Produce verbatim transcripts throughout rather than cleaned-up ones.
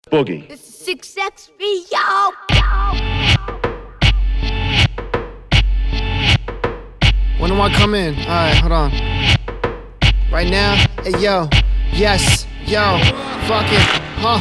Boogie. This is six X V, yo! When do I come in? Alright, hold on. Right now? Hey, yo. Yes. Yo. Fuck it. Huh?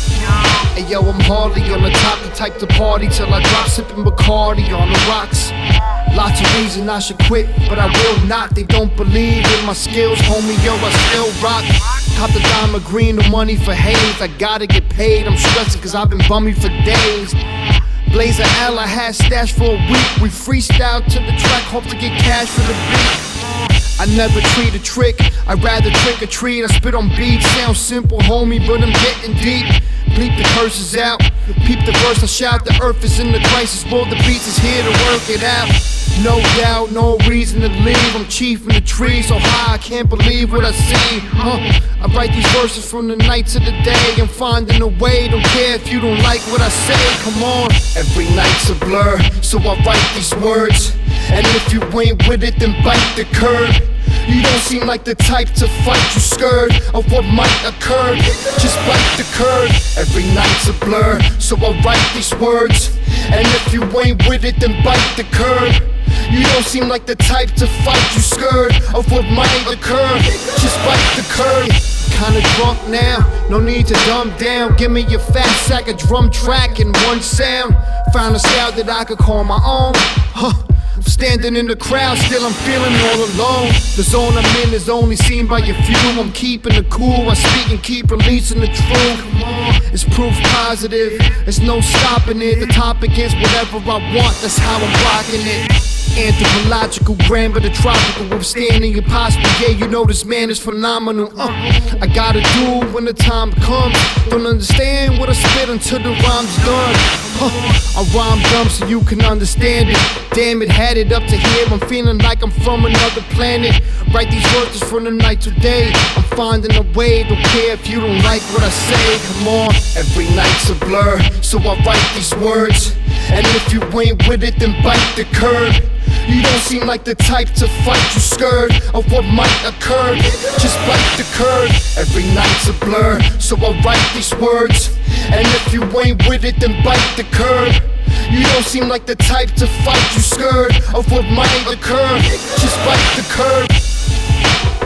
Hey, yo, I'm hardly on the top, the type to party till I drop sipping Bacardi on the rocks. Lots of reason I should quit, but I will not. They don't believe in my skills, homie, yo, I still rock. Cop the diamond green, the money for haze. I gotta get paid, I'm stressing cause I've been bummy for days. Blazer L, I had stashed for a week. We freestyle to the track, hope to get cash for the beat. I never treat a trick, I'd rather trick or treat. I spit on beats, sound simple, homie, but I'm getting deep. Bleep the curses out, peep the verse, I shout. The earth is in the crisis, well the beats is here to work it out. No doubt, no reason to leave. I'm chief in the tree, so high I can't believe what I see. Huh? I write these verses from the night to the day. I'm finding a way, don't care if you don't like what I say. Come on, every night's a blur, so I write these words. And if you ain't with it, then bite the curb. You don't seem like the type to fight, you scared of what might occur. Just bite the curb. Every night's a blur, so I write these words. And if you ain't with it, then bite the curb. You don't seem like the type to fight, you scared of what might occur. Just bite the curb. Kinda drunk now, no need to dumb down. Give me your fat sack of drum track and one sound. Found a style that I could call my own. Huh. I'm standing in the crowd, still I'm feeling all alone. The zone I'm in is only seen by a few. I'm keeping it cool, I speak and keep releasing the truth. It's proof positive, there's no stopping it. The topic is whatever I want, that's how I'm rocking it. Anthropological, grammar, the tropical, withstanding impossible. Yeah, you know this man is phenomenal. uh, I gotta do it when the time comes. Don't understand what I spit until the rhyme's done. uh, I rhyme dumb so you can understand it. Damn it, had it up to here, I'm feeling like I'm from another planet. Write these verses from the night to day. I'm finding a way, don't care if you don't like what I say. Come on, every night's a blur, so I write these words. And if you ain't with it, then bite the curb. You don't seem like the type to fight, you scared of what might occur. Just bite the curb. Every night's a blur, so I write these words. And if you ain't with it, then bite the curb. You don't seem like the type to fight, you scared of what might occur. Just bite the curb.